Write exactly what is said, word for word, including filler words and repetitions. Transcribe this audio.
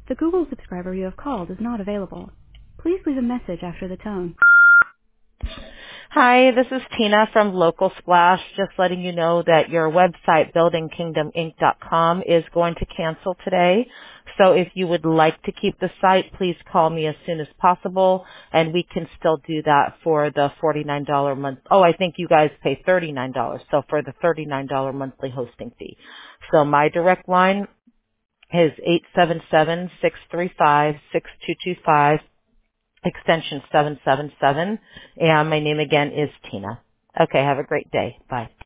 The Google subscriber you have called is not available. Please leave a message after the tone. Hi, this is Tina from Local Splash, just letting you know that your website, building kingdom inc dot com, is going to cancel today. So if you would like to keep the site, please call me as soon as possible, and we can still do that for the forty-nine dollars month. Oh, I think you guys pay thirty-nine dollars, so for the thirty-nine dollars monthly hosting fee. So my direct line is eight seven seven, six three five, six two two five. Extension seven seven seven, and my name again is Tina. Okay, have a great day. Bye.